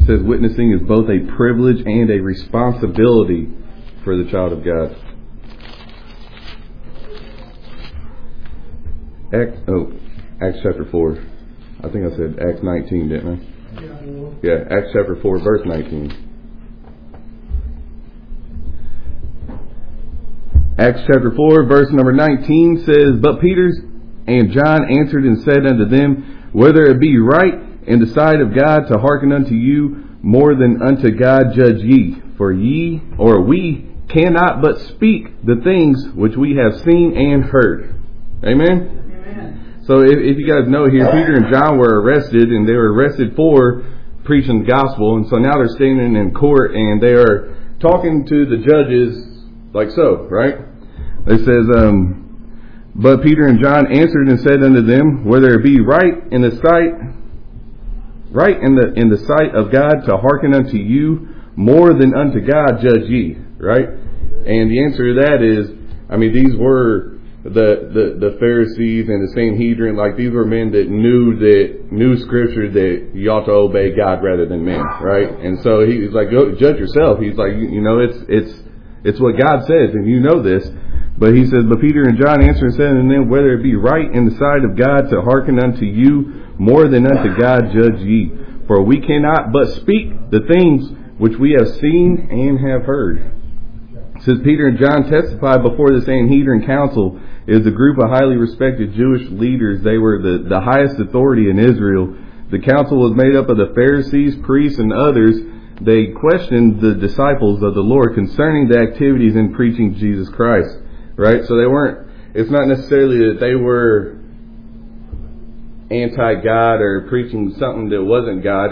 says witnessing is both a privilege and a responsibility for the child of God. Acts chapter 4. I think I said Acts 19, didn't I? Yeah, Acts chapter 4, verse 19. Acts chapter 4, verse number 19 says, But Peter and John answered and said unto them, Whether it be right in the sight of God to hearken unto you more than unto God judge ye. For ye, or we, cannot but speak the things which we have seen and heard. Amen? Amen. So if you guys know here, Peter and John were arrested, and they were arrested for preaching the gospel. And so now they're standing in court, and they are talking to the judges like so, right? It says, But Peter and John answered and said unto them, Whether it be right in the sight of God to hearken unto you more than unto God judge ye, right? And the answer to that is, these were the Pharisees and the Sanhedrin. Like, these were men that knew Scripture that you ought to obey God rather than men, right? And so he's like, go judge yourself. He's like, it's what God says, and you know this. But he says, But Peter and John answered and said unto them, Whether it be right in the sight of God to hearken unto you more than unto God judge ye. For we cannot but speak the things which we have seen and have heard. It says, Peter and John testified before the Sanhedrin council. It is a group of highly respected Jewish leaders. They were the highest authority in Israel. The council was made up of the Pharisees, priests, and others. They questioned the disciples of the Lord concerning the activities in preaching Jesus Christ. Right? So it's not necessarily that they were anti-God or preaching something that wasn't God.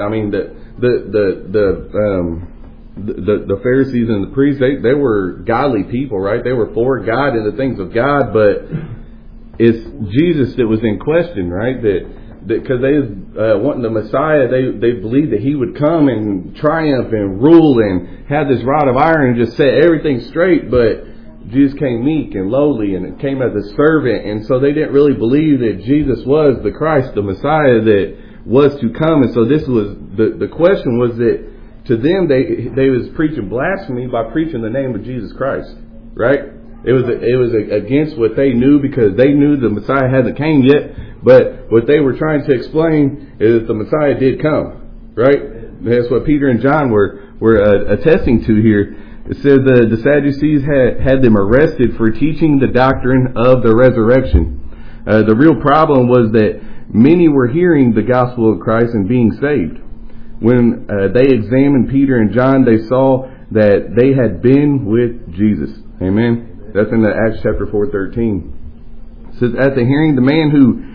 The Pharisees and the priests, they were godly people, right? They were for God and the things of God, but it's Jesus that was in question, right? Because they wanting the Messiah, they believed that he would come and triumph and rule and have this rod of iron and just set everything straight, but Jesus came meek and lowly and it came as a servant, and so they didn't really believe that Jesus was the Christ, the Messiah that was to come. And so this was the question was that to them they was preaching blasphemy by preaching the name of Jesus Christ, right? It was against what they knew, because they knew the Messiah hasn't came yet, but what they were trying to explain is the Messiah did come, right? That's what Peter and John were attesting to here. It says the Sadducees had them arrested for teaching the doctrine of the resurrection. The real problem was that many were hearing the gospel of Christ and being saved. When they examined Peter and John, they saw that they had been with Jesus. Amen. That's in the Acts chapter 4:13. It says, at the hearing, the man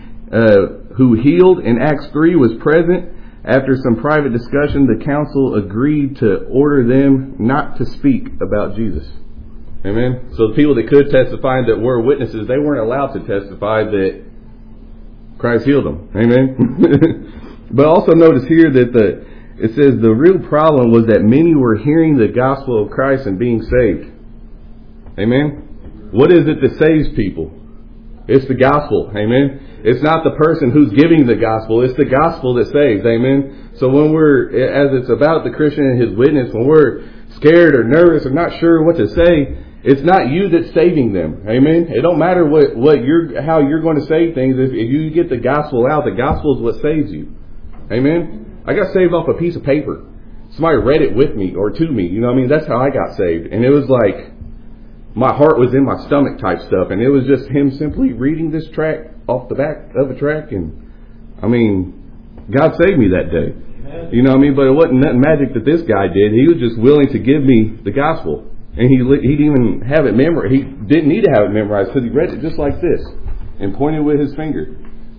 who healed in Acts 3 was present. After some private discussion, the council agreed to order them not to speak about Jesus. Amen. So the people that could testify that were witnesses, they weren't allowed to testify that Christ healed them. Amen. But also notice here that it says the real problem was that many were hearing the gospel of Christ and being saved. Amen. What is it that saves people? It's the gospel. Amen. It's not the person who's giving the gospel. It's the gospel that saves. Amen. So when as it's about the Christian and his witness, when we're scared or nervous or not sure what to say, it's not you that's saving them. Amen. It don't matter how you're going to save things. If you get the gospel out, the gospel is what saves you. Amen. I got saved off a piece of paper. Somebody read it with me or to me. You know what I mean? That's how I got saved. And it was like my heart was in my stomach type stuff. And it was just him simply reading this tract off the back of a tract. And God saved me that day. You know what I mean? But it wasn't nothing magic that this guy did. He was just willing to give me the gospel. And he didn't even have it memorized. He didn't need to have it memorized because he read it just like this and pointed with his finger.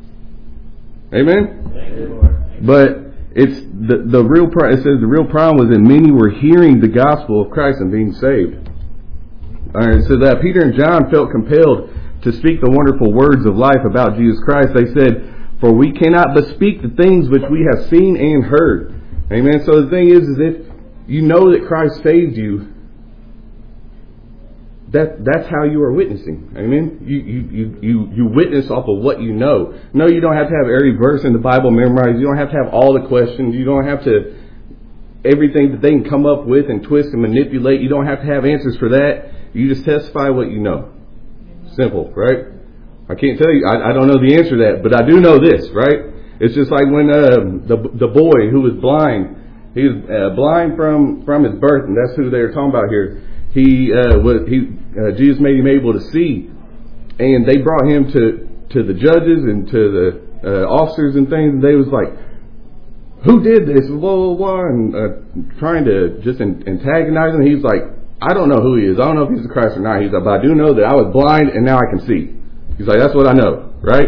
Amen? Thank you, Lord. But it's the real problem. It says the real problem was that many were hearing the gospel of Christ and being saved. All right, so that Peter and John felt compelled to speak the wonderful words of life about Jesus Christ. They said, "For we cannot but speak the things which we have seen and heard." Amen. So the thing is if you know that Christ saved you, that's how you are witnessing. Amen. You witness off of what you know. No, you don't have to have every verse in the Bible memorized. You don't have to have all the questions. You don't have to everything that they can come up with and twist and manipulate. You don't have to have answers for that. You just testify what you know. Simple, right? I can't tell you. I don't know the answer to that, but I do know this, right? It's just like when the boy who was blind, he was blind from his birth, and that's who they were talking about here. Jesus made him able to see, and they brought him to the judges and to the officers and things, and they was like, "Who did this?" Blah blah blah, and trying to just antagonize him. He's like, "I don't know who he is. I don't know if he's the Christ or not." He's like, "But I do know that I was blind and now I can see." He's like, "That's what I know," right?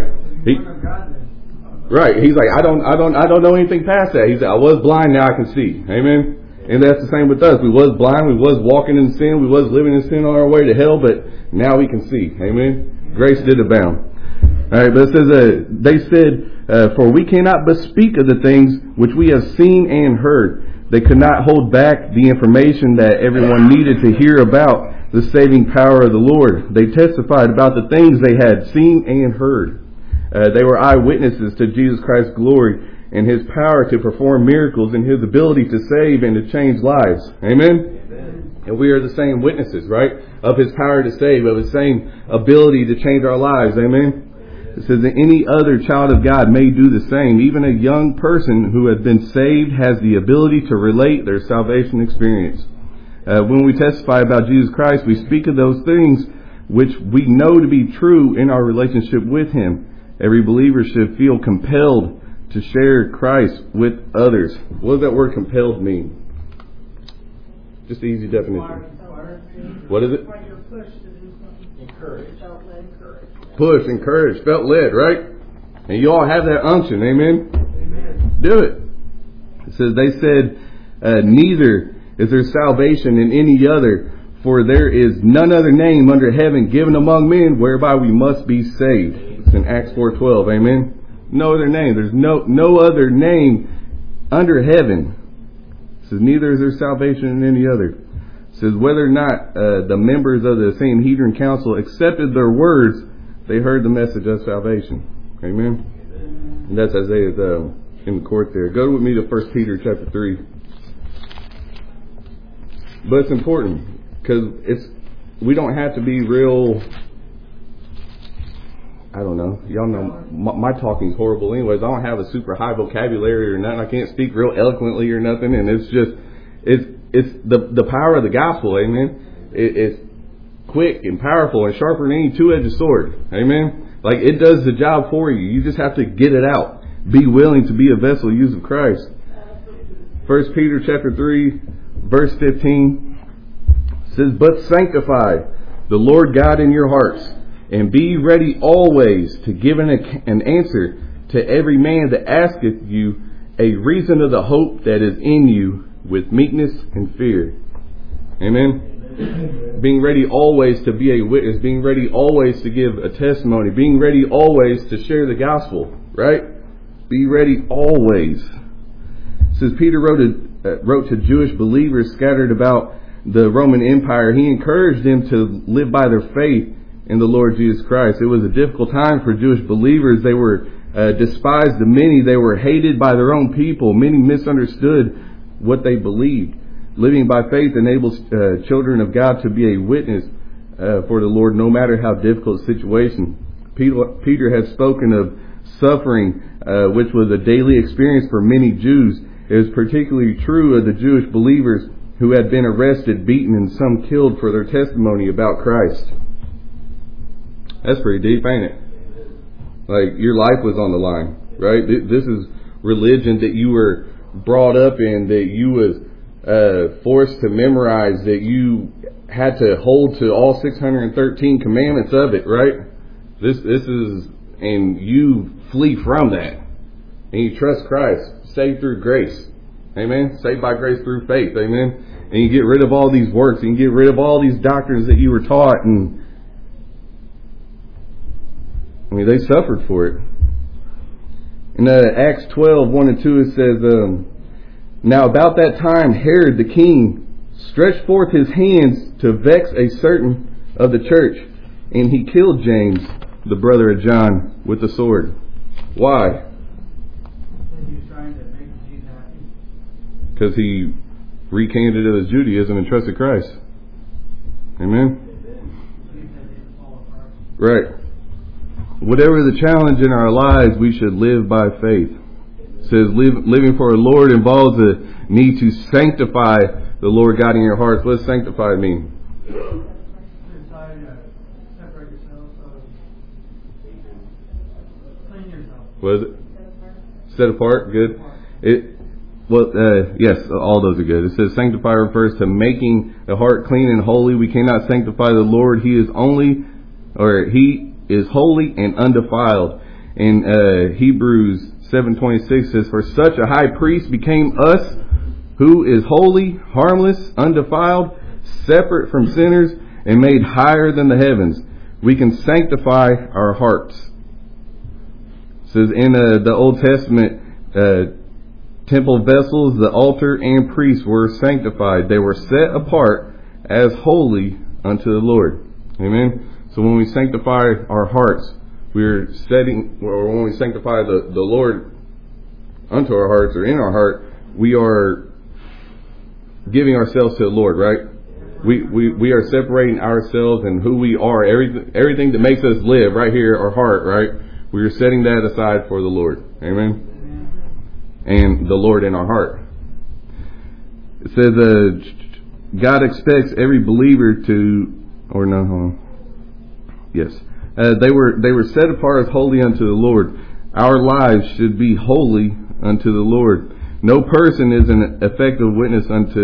Right. He's like, I don't know anything past that. He said, "I was blind, now I can see." Amen. And that's the same with us. We was blind, we was walking in sin, we was living in sin on our way to hell, but now we can see. Amen. Grace did abound. All right, but it says, they said, "For we cannot but speak of the things which we have seen and heard." They could not hold back the information that everyone needed to hear about the saving power of the Lord. They testified about the things they had seen and heard. They were eyewitnesses to Jesus Christ's glory and His power to perform miracles and His ability to save and to change lives. Amen? Amen. And we are the same witnesses, right? Of His power to save, of His same ability to change our lives. Amen? It says that any other child of God may do the same. Even a young person who has been saved has the ability to relate their salvation experience. When we testify about Jesus Christ, we speak of those things which we know to be true in our relationship with Him. Every believer should feel compelled to share Christ with others. What does that word compelled mean? Just the easy definition. What is it? Encouraged. Push, encouraged, felt led, right? And you all have that unction, amen? Amen. Do it. It says, they said, "Neither is there salvation in any other, for there is none other name under heaven given among men whereby we must be saved." It's in Acts 4:12, amen? No other name. There's no other name under heaven. It says, "Neither is there salvation in any other." It says, whether or not the members of the Sanhedrin Council accepted their words, they heard the message of salvation. Amen? And that's Isaiah in the court there. Go with me to 1 Peter chapter 3. But it's important because we don't have to be real. I don't know. Y'all know my talking's horrible anyways. I don't have a super high vocabulary or nothing. I can't speak real eloquently or nothing. And it's the power of the gospel. Amen. It's quick and powerful and sharper than any two-edged sword. Amen. Like, it does the job for you. You just have to get it out. Be willing to be a vessel used of Christ. 1 Peter chapter 3 verse 15 says, "But sanctify the Lord God in your hearts, and be ready always to give an answer to every man that asketh you a reason of the hope that is in you with meekness and fear." Amen. Being ready always to be a witness, being ready always to give a testimony, being ready always to share the gospel, right? Be ready always. It says Peter wrote to Jewish believers scattered about the Roman Empire. He encouraged them to live by their faith in the Lord Jesus Christ. It was a difficult time for Jewish believers. They were despised of many. They were hated by their own people. Many misunderstood what they believed. Living by faith enables children of God to be a witness for the Lord, no matter how difficult the situation. Peter has spoken of suffering, which was a daily experience for many Jews. It was particularly true of the Jewish believers who had been arrested, beaten, and some killed for their testimony about Christ. That's pretty deep, ain't it? Like, your life was on the line, right? This is religion that you were brought up in, that you was forced to memorize, that you had to hold to all 613 commandments of it, right? This is, and you flee from that, and you trust Christ, saved through grace, amen. Saved by grace through faith, amen. And you get rid of all these works, and you get rid of all these doctrines that you were taught, and I mean, they suffered for it. In Acts 12:1 and 2, it says, "Now about that time Herod the king stretched forth his hands to vex a certain of the church, and he killed James, the brother of John, with the sword." Why? He was trying to make Jesus happy. Because he recanted his Judaism and trusted Christ. Amen? Right. Whatever the challenge in our lives, we should live by faith. It says living for the Lord involves a need to sanctify the Lord God in your hearts. What does sanctify mean? Separate yourself. Clean yourself. What is it? Set apart. Good. Yes, all those are good. It says sanctify refers to making the heart clean and holy. We cannot sanctify the Lord. He is holy and undefiled. In Hebrews 7:26 says, for such a high priest became us, who is holy, harmless, undefiled, separate from sinners, and made higher than the heavens. We can sanctify our hearts. It says in the Old Testament, temple vessels, the altar and priests were sanctified. They were set apart as holy unto the Lord. Amen. So when we sanctify our hearts, when we sanctify the Lord unto our hearts or in our heart, we are giving ourselves to the Lord, right? We are separating ourselves and who we are, everything that makes us live right here, our heart, right? We are setting that aside for the Lord. Amen. And the Lord in our heart. It says God expects every believer they were set apart as holy unto the Lord. Our lives should be holy unto the Lord. No person is an effective witness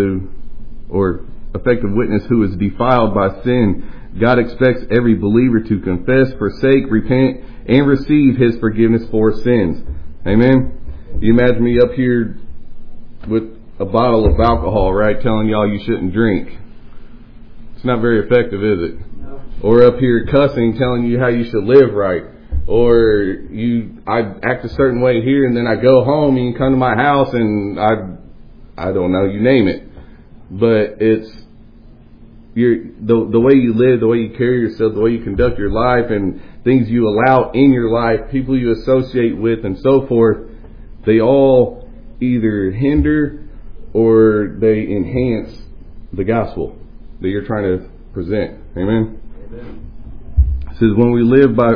who is defiled by sin. God expects every believer to confess, forsake, repent, and receive His forgiveness for sins. Amen. You imagine me up here with a bottle of alcohol, right, telling y'all you shouldn't drink. It's not very effective, is it? No. Or up here cussing, telling you how you should live right. Or I act a certain way here, and then I go home and you come to my house and I don't know, you name it. But it's the way you live, the way you carry yourself, the way you conduct your life, and things you allow in your life, people you associate with, and so forth. They all either hinder or they enhance the gospel that you're trying to present. Amen. Amen. It says when we live by,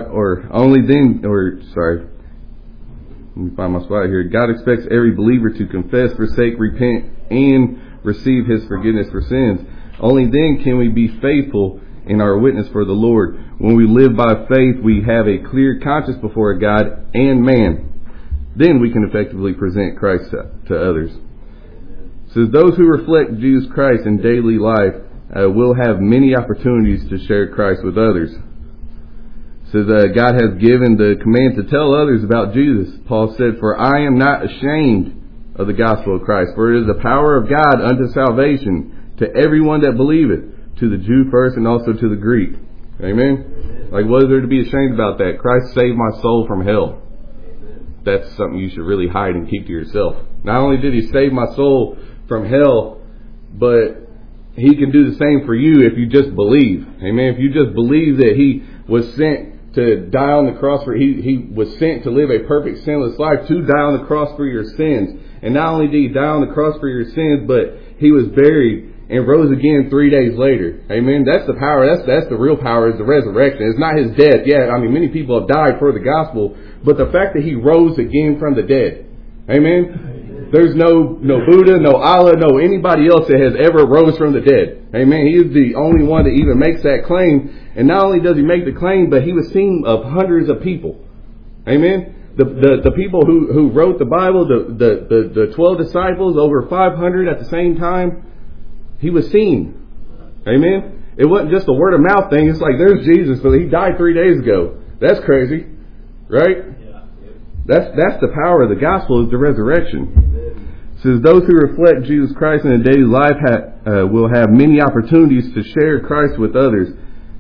let me find my spot here. God expects every believer to confess, forsake, repent, and receive His forgiveness for sins. Only then can we be faithful in our witness for the Lord. When we live by faith, we have a clear conscience before God and man. Then we can effectively present Christ to others. It says those who reflect Jesus Christ in daily life will have many opportunities to share Christ with others. It says God has given the command to tell others about Jesus. Paul said, for I am not ashamed of the gospel of Christ, for it is the power of God unto salvation to everyone that believeth, to the Jew first and also to the Greek. Amen? Like, what is there to be ashamed about that? Christ saved my soul from hell. That's something you should really hide and keep to yourself. Not only did He save my soul from hell, but He can do the same for you if you just believe. Amen. If you just believe that He was sent to die on the cross He was sent to live a perfect sinless life, to die on the cross for your sins. And not only did He die on the cross for your sins, but He was buried and rose again 3 days later. Amen. That's the power. That's the real power, is the resurrection. It's not His death. Yeah, I mean, many people have died for the gospel, but the fact that He rose again from the dead. Amen. There's no Buddha, no Allah, no anybody else that has ever rose from the dead. Amen. He is the only one that even makes that claim. And not only does He make the claim, but He was seen of hundreds of people. Amen. The people who wrote the Bible, the 12 disciples, over 500 at the same time, He was seen. Amen. It wasn't just a word of mouth thing. It's like, there's Jesus, but He died 3 days ago. That's crazy. Right? Yeah. That's the power of the gospel, is the resurrection. It says those who reflect Jesus Christ in a daily life will have many opportunities to share Christ with others.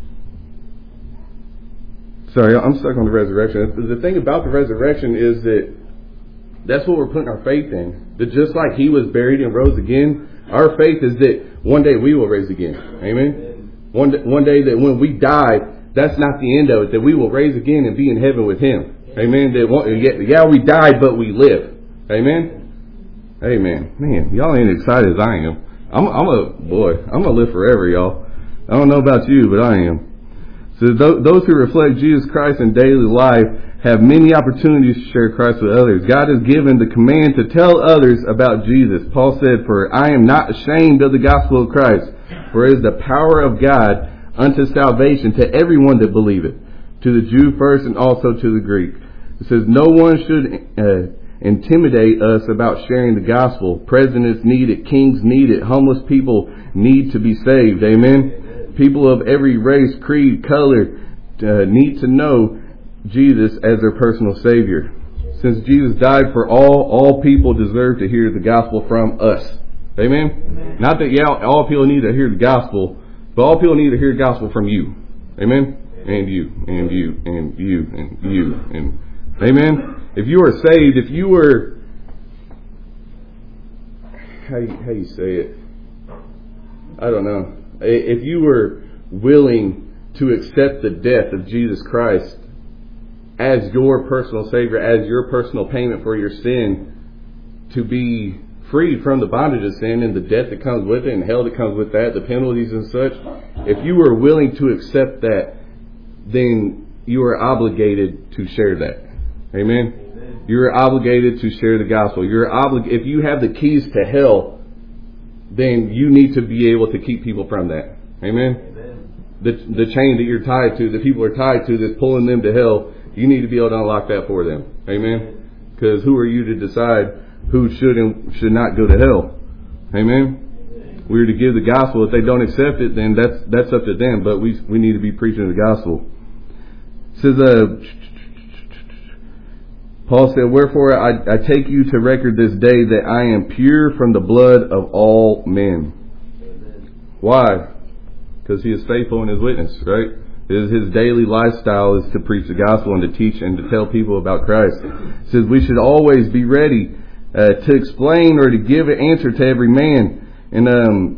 Sorry, I'm stuck on the resurrection. The thing about the resurrection is that that's what we're putting our faith in. That just like He was buried and rose again, our faith is that one day we will raise again. Amen. One day that when we die, that's not the end of it. That we will raise again and be in heaven with Him. Amen. That we died, but we live. Amen. Amen. Man, y'all ain't excited as I am. I'm gonna live forever, y'all. I don't know about you, but I am. So those who reflect Jesus Christ in daily life have many opportunities to share Christ with others. God has given the command to tell others about Jesus. Paul said, "For I am not ashamed of the gospel of Christ, for it is the power of God unto salvation to everyone that believeth, to the Jew first and also to the Greek." It says, no one should intimidate us about sharing the gospel. Presidents need it. Kings need it. Homeless people need to be saved. Amen. People of every race, creed, color need to know Jesus as their personal Savior. Since Jesus died for all people deserve to hear the gospel from us. Amen? Amen. Not that, all people need to hear the gospel, but all people need to hear the gospel from you. Amen? And you, and you, and you, and you, and amen? If you are saved, if you were, how you say it? I don't know. If you were willing to accept the death of Jesus Christ as your personal Savior, as your personal payment for your sin, to be freed from the bondage of sin and the death that comes with it and hell that comes with that, the penalties and such, if you were willing to accept that, then you are obligated to share that. Amen? You're obligated to share the gospel. If you have the keys to hell, then you need to be able to keep people from that. Amen? The chain that you're tied to, the people are tied to that's pulling them to hell, you need to be able to unlock that for them. Amen? Because who are you to decide who should and should not go to hell? Amen? We're to give the gospel. If they don't accept it, then that's up to them. But we need to be preaching the gospel. It says, Paul said, "Wherefore I take you to record this day that I am pure from the blood of all men." Amen. Why? Because he is faithful in his witness, right? His daily lifestyle is to preach the gospel and to teach and to tell people about Christ. It says we should always be ready to explain or to give an answer to every man. And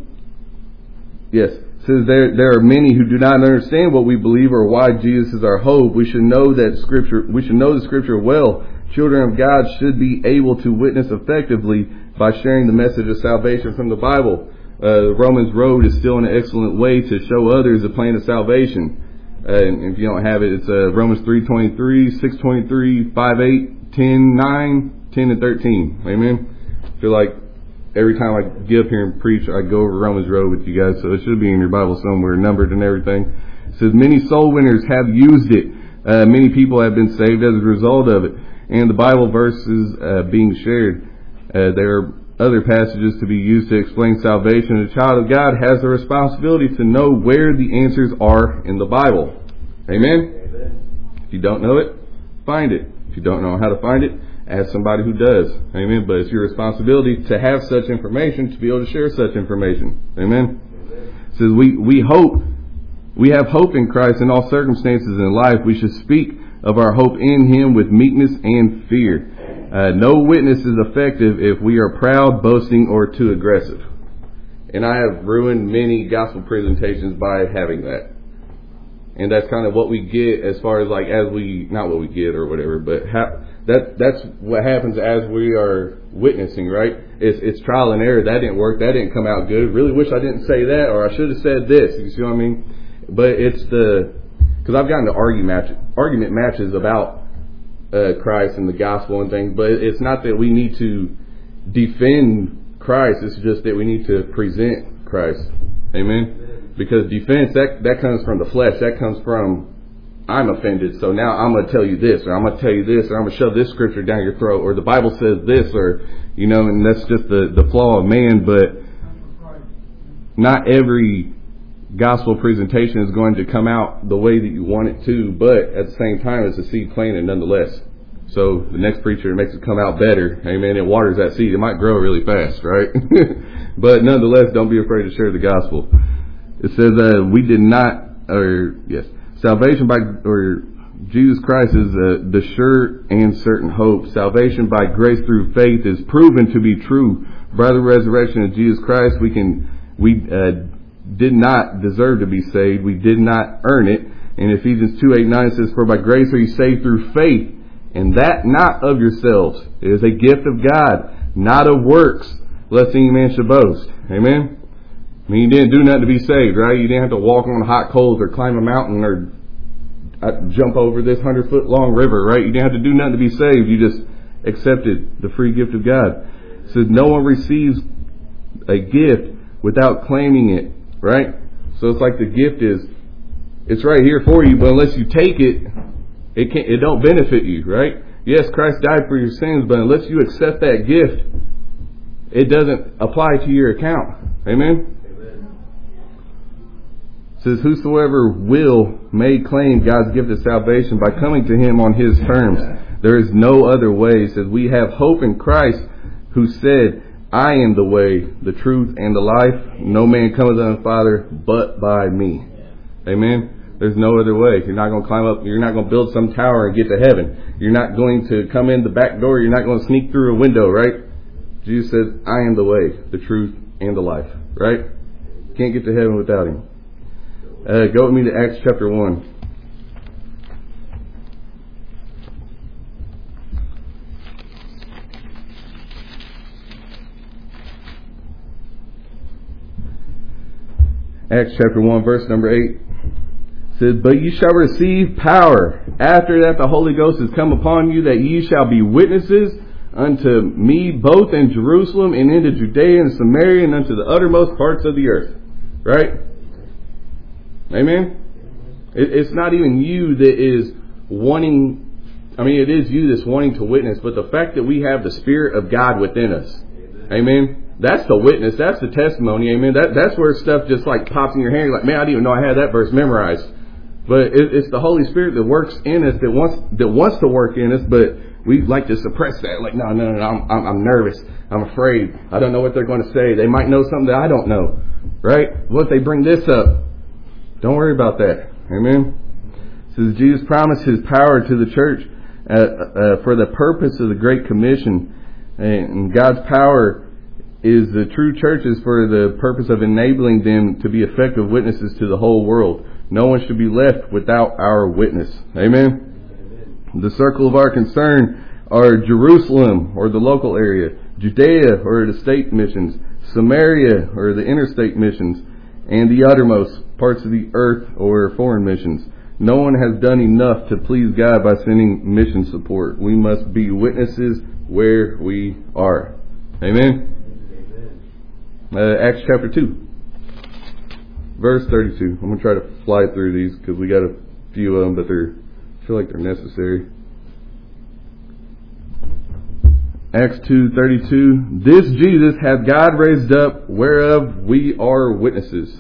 yes, it says there are many who do not understand what we believe or why Jesus is our hope. We should know that Scripture. We should know the Scripture well. Children of God should be able to witness effectively by sharing the message of salvation from the Bible. The Romans Road is still an excellent way to show others the plan of salvation. And if you don't have it, it's Romans 3:23, 6:23, 5:8, 10:9, 10 and 13. Amen. I feel like every time I get up here and preach, I go over Romans Road with you guys, so it should be in your Bible somewhere, numbered and everything. It says many soul winners have used it. Many people have been saved as a result of it. And the Bible verses being shared, there are other passages to be used to explain salvation. A child of God has the responsibility to know where the answers are in the Bible. Amen? Amen. If you don't know it, find it. If you don't know how to find it, ask somebody who does. Amen? But it's your responsibility to have such information, to be able to share such information. Amen? It says we have hope in Christ in all circumstances in life. We should speak of our hope in Him with meekness and fear. No witness is effective if we are proud, boasting, or too aggressive. And I have ruined many gospel presentations by having that. And that's kind of what we get as far as not what we get or whatever, but that's what happens as we are witnessing, right? It's trial and error. That didn't work. That didn't come out good. Really wish I didn't say that, or I should have said this. You see what I mean? But it's because I've gotten to argument matches about Christ and the gospel and things, but it's not that we need to defend Christ. It's just that we need to present Christ. Amen? Because defense, that comes from the flesh. That comes from, I'm offended, so now I'm going to tell you this, or I'm going to tell you this, or I'm going to shove this scripture down your throat, or the Bible says this, or, and that's just the flaw of man. But not every gospel presentation is going to come out the way that you want it to, but at the same time, it's a seed planted nonetheless. So the next preacher makes it come out better. Amen. It waters that seed. It might grow really fast, right? But nonetheless, don't be afraid to share the gospel. It says salvation by Jesus Christ is the sure and certain hope. Salvation by grace through faith is proven to be true. By the resurrection of Jesus Christ, we did not deserve to be saved. We did not earn it. And Ephesians 2:8-9 says, "For by grace are you saved through faith, and that not of yourselves. It is a gift of God, not of works, lest any man should boast." Amen? I mean, you didn't do nothing to be saved, right? You didn't have to walk on hot coals or climb a mountain or jump over this 100-foot long river, right? You didn't have to do nothing to be saved. You just accepted the free gift of God. It says no one receives a gift without claiming it, right? So it's like the gift it's right here for you, but unless you take it, it don't benefit you, right? Yes, Christ died for your sins, but unless you accept that gift, it doesn't apply to your account. Amen? It says, whosoever will may claim God's gift of salvation by coming to Him on His terms. There is no other way. It says, we have hope in Christ, who said, I am the way, the truth, and the life. No man cometh unto the Father but by me. Amen? There's no other way. You're not going to climb up. You're not going to build some tower and get to heaven. You're not going to come in the back door. You're not going to sneak through a window, right? Jesus says, I am the way, the truth, and the life, right? Can't get to heaven without Him. Go with me to Acts chapter 1. Acts chapter 1, verse number 8. Says, but ye shall receive power after that the Holy Ghost is come upon you, that ye shall be witnesses unto me both in Jerusalem and into Judea and Samaria and unto the uttermost parts of the earth. Right? Amen? It's not even you that is wanting, it is you that's wanting to witness, but the fact that we have the Spirit of God within us. Amen? That's the witness. That's the testimony. Amen? That's where stuff just like pops in your hand. You're like, man, I didn't even know I had that verse memorized. But it's the Holy Spirit that works in us, that wants to work in us, but we like to suppress that. Like, no, I'm nervous. I'm afraid. I don't know what they're going to say. They might know something that I don't know. Right? What if they bring this up? Don't worry about that. Amen? It says Jesus promised His power to the church for the purpose of the Great Commission. And God's power is the true churches for the purpose of enabling them to be effective witnesses to the whole world. No one should be left without our witness. Amen? The circle of our concern are Jerusalem, or the local area, Judea, or the state missions, Samaria, or the interstate missions, and the uttermost parts of the earth, or foreign missions. No one has done enough to please God by sending mission support. We must be witnesses where we are. Amen? Acts chapter 2. Verse 32. I'm going to try to fly through these because we got a few of them, but I feel like they're necessary. Acts 2:32. This Jesus hath God raised up, whereof we are witnesses.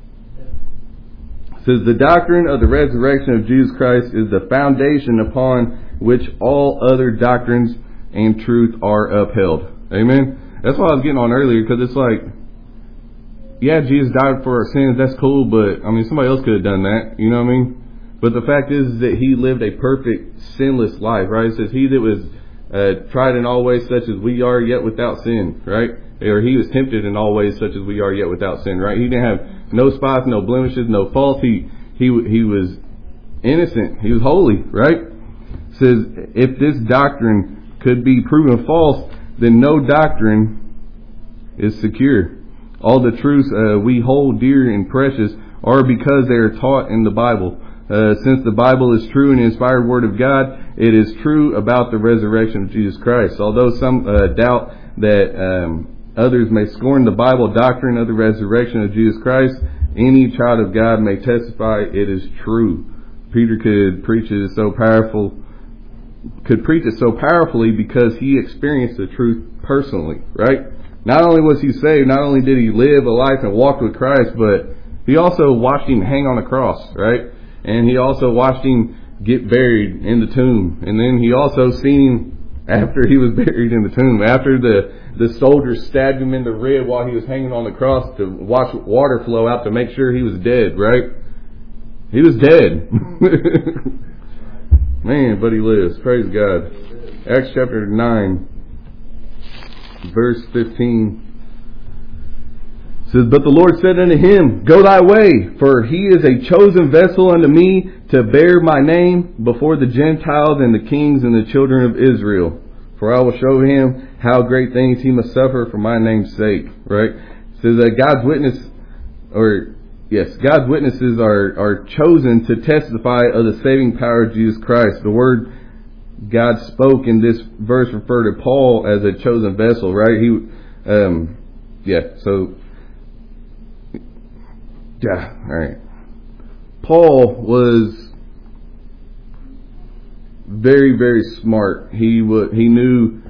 It says, the doctrine of the resurrection of Jesus Christ is the foundation upon which all other doctrines and truth are upheld. Amen? That's what I was getting on earlier, because it's like, yeah, Jesus died for our sins, that's cool, but, somebody else could have done that, you know what I mean? But the fact is that He lived a perfect, sinless life, right? It says, He that was tried in all ways such as we are, yet without sin, right? Or He was tempted in all ways such as we are, yet without sin, right? He didn't have no spots, no blemishes, no faults. He was innocent. He was holy, right? It says, if this doctrine could be proven false, then no doctrine is secure. All the truths we hold dear and precious are because they are taught in the Bible. Since the Bible is true and inspired Word of God, it is true about the resurrection of Jesus Christ. Although some doubt that others may scorn the Bible doctrine of the resurrection of Jesus Christ, any child of God may testify it is true. Peter could preach it so powerfully because he experienced the truth personally, right? Not only was he saved, not only did he live a life and walk with Christ, but he also watched Him hang on a cross, right? And he also watched Him get buried in the tomb. And then he also seen Him after he was buried in the tomb. After the soldiers stabbed Him in the rib while he was hanging on the cross to watch water flow out to make sure he was dead, right? He was dead. Man, but he lives. Praise God. Acts chapter 9. Verse 15 says, but the Lord said unto him, go thy way, for he is a chosen vessel unto me to bear my name before the Gentiles and the kings and the children of Israel. For I will show him how great things he must suffer for my name's sake. Right? It says that God's witness God's witnesses are chosen to testify of the saving power of Jesus Christ. The word God spoke in this verse referred to Paul as a chosen vessel, right? Alright. Paul was very, very smart. He knew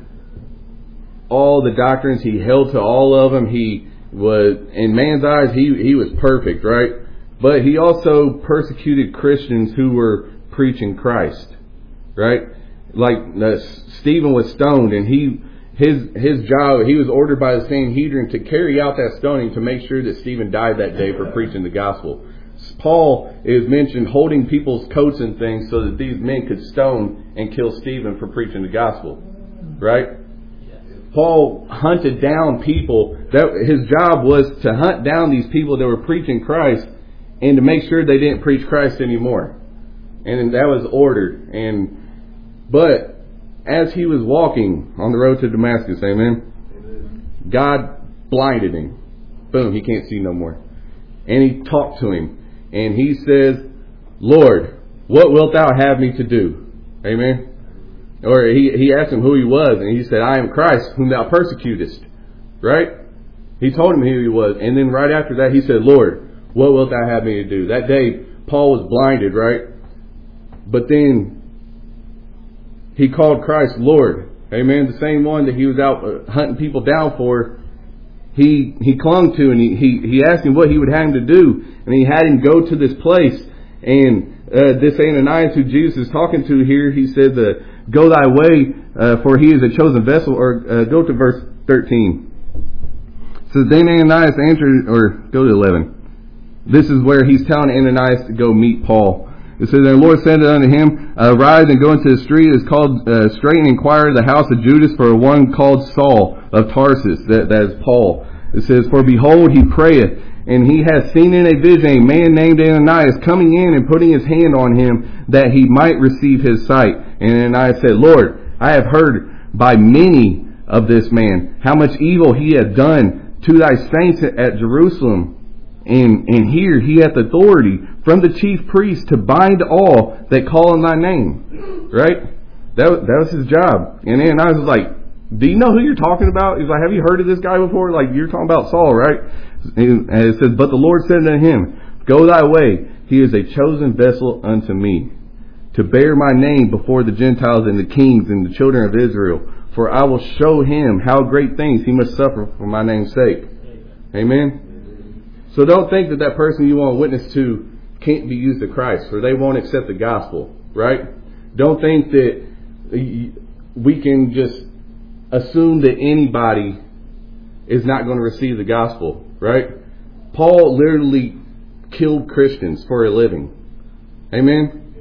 all the doctrines. He held to all of them. He was, in man's eyes, he was perfect, right? But he also persecuted Christians who were preaching Christ, right? Like Stephen was stoned, and his job, he was ordered by the Sanhedrin to carry out that stoning to make sure that Stephen died that day for preaching the gospel. Paul is mentioned holding people's coats and things so that these men could stone and kill Stephen for preaching the gospel, right? Paul hunted down people. That his job was to hunt down these people that were preaching Christ and to make sure they didn't preach Christ anymore. And that was ordered. But as he was walking on the road to Damascus, amen, God blinded him. Boom, he can't see no more. And he talked to him. And he says, Lord, what wilt thou have me to do? Amen. Or he asked him who he was, and he said, I am Christ, whom thou persecutest. Right? He told him who he was. And then right after that, he said, Lord, what wilt thou have me to do? That day, Paul was blinded, right? But then he called Christ Lord. Amen. The same one that he was out hunting people down for, he clung to, and he asked him what he would have him to do. And he had him go to this place. And this Ananias who Jesus is talking to here, he said, go thy way, for he is a chosen vessel. Or go to verse 13. So then Ananias answered, or go to 11. This is where he's telling Ananias to go meet Paul. It says, the Lord said unto him, Arise and go into the street that is called Straight, and inquire the house of Judas for one called Saul of Tarsus. That is Paul. It says, For behold, he prayeth, and he has seen in a vision a man named Ananias coming in and putting his hand on him that he might receive his sight. And Ananias said, Lord, I have heard by many of this man how much evil he hath done to thy saints at Jerusalem. And here he hath authority from the chief priest to bind all that call on thy name. Right? That was his job. And Ananias was like, do you know who you're talking about? He's like, have you heard of this guy before? Like, you're talking about Saul, right? And it says, But the Lord said unto him, Go thy way. He is a chosen vessel unto me, to bear my name before the Gentiles and the kings and the children of Israel. For I will show him how great things he must suffer for my name's sake. Amen? So don't think that person you want to witness to can't be used to Christ, or they won't accept the gospel, right? Don't think that we can just assume that anybody is not going to receive the gospel, right? Paul literally killed Christians for a living. Amen?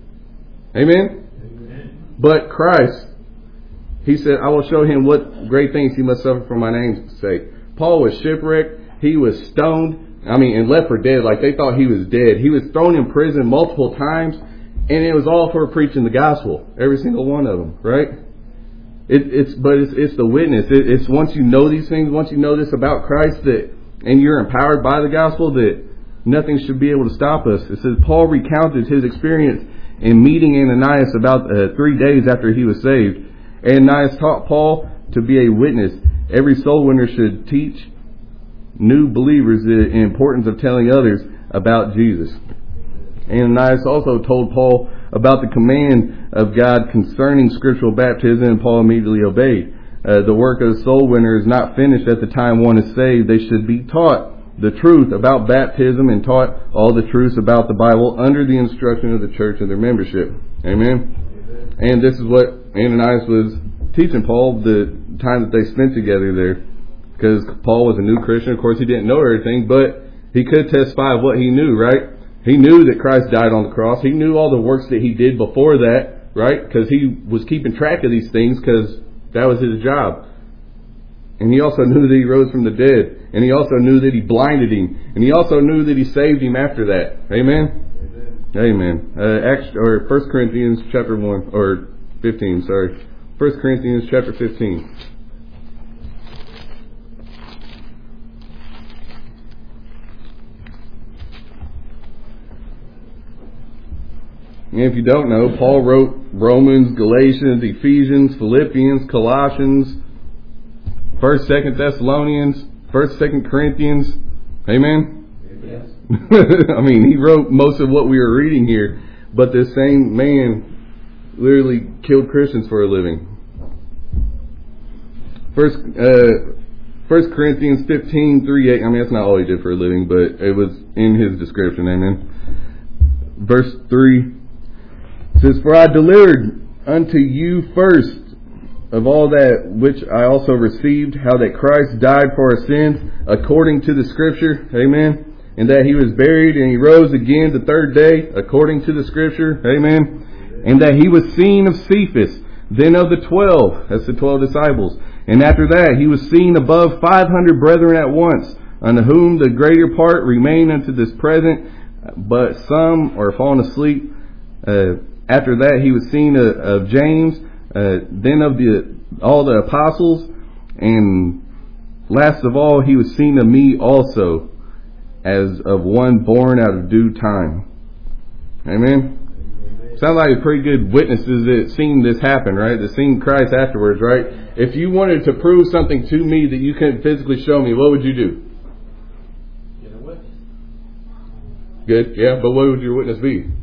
Amen? Amen? But Christ, he said, I will show him what great things he must suffer for my name's sake. Paul was shipwrecked. He was stoned. And left for dead. Like, they thought he was dead. He was thrown in prison multiple times. And it was all for preaching the gospel. Every single one of them, right? It's the witness. It's once you know these things, once you know this about Christ, and you're empowered by the gospel, that nothing should be able to stop us. It says Paul recounted his experience in meeting Ananias about 3 days after he was saved. Ananias taught Paul to be a witness. Every soul winner should teach new believers the importance of telling others about Jesus. Ananias also told Paul about the command of God concerning scriptural baptism, and Paul immediately obeyed. The work of the soul winner is not finished at the time one is saved. They should be taught the truth about baptism and taught all the truths about the Bible under the instruction of the church and their membership. Amen? And this is what Ananias was teaching Paul the time that they spent together there. Because Paul was a new Christian. Of course, he didn't know everything, but he could testify of what he knew, right? He knew that Christ died on the cross. He knew all the works that he did before that, right? Because he was keeping track of these things because that was his job. And he also knew that he rose from the dead. And he also knew that he blinded him. And he also knew that he saved him after that. Amen? Amen. 1 Corinthians chapter 1, or 15, sorry. 1 Corinthians chapter 15. And if you don't know, Paul wrote Romans, Galatians, Ephesians, Philippians, Colossians, 1st, 2nd Thessalonians, 1st, 2nd Corinthians. Amen? Yes. I mean, he wrote most of what we are reading here, but this same man literally killed Christians for a living. First Corinthians 15:3-8. I mean, that's not all he did for a living, but it was in his description. Amen. Verse 3 says, "For I delivered unto you first of all that which I also received, how that Christ died for our sins according to the Scripture." Amen. And that he was buried and he rose again the third day according to the Scripture. Amen. And that he was seen of Cephas, then of the 12. That's the 12 disciples. And after that he was seen above 500 brethren at once, unto whom the greater part remain unto this present, but some are fallen asleep. After that he was seen of James, then of all the apostles, and last of all he was seen of me also, as of one born out of due time. Amen. Sounds like pretty good witnesses that seen this happen, right? That seen Christ afterwards, right? If you wanted to prove something to me that you couldn't physically show me, what would you do? Get a witness. Good, yeah, but what would your witness be?